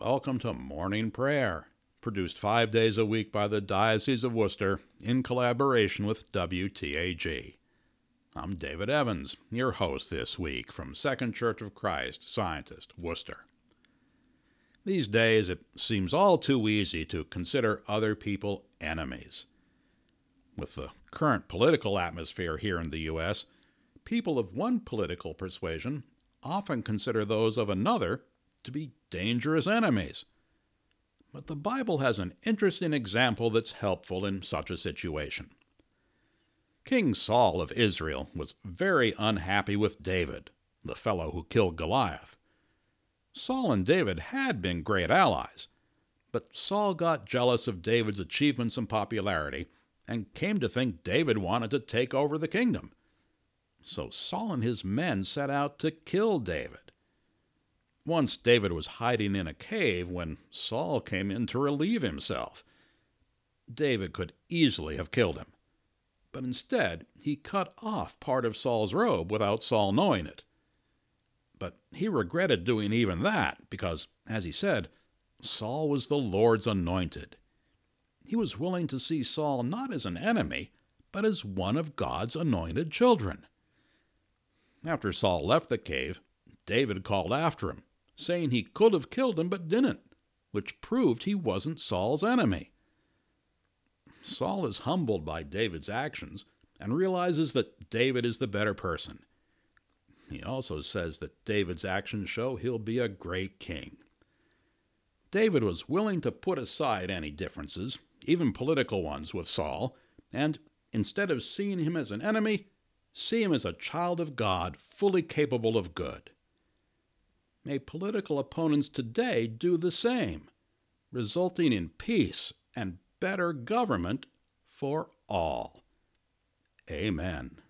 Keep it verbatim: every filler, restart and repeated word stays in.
Welcome to Morning Prayer, produced five days a week by the Diocese of Worcester in collaboration with W T A G. I'm David Evans, your host this week from Second Church of Christ, Scientist, Worcester. These days, it seems all too easy to consider other people enemies. With the current political atmosphere here in the U S, people of one political persuasion often consider those of another to be dangerous enemies. But the Bible has an interesting example that's helpful in such a situation. King Saul of Israel was very unhappy with David, the fellow who killed Goliath. Saul and David had been great allies, but Saul got jealous of David's achievements and popularity and came to think David wanted to take over the kingdom. So Saul and his men set out to kill David. Once David was hiding in a cave when Saul came in to relieve himself. David could easily have killed him, but instead he cut off part of Saul's robe without Saul knowing it. But he regretted doing even that because, as he said, Saul was the Lord's anointed. He was willing to see Saul not as an enemy, but as one of God's anointed children. After Saul left the cave, David called after him, saying he could have killed him but didn't, which proved he wasn't Saul's enemy. Saul is humbled by David's actions and realizes that David is the better person. He also says that David's actions show he'll be a great king. David was willing to put aside any differences, even political ones, with Saul, and instead of seeing him as an enemy, see him as a child of God fully capable of good. May political opponents today do the same, resulting in peace and better government for all. Amen.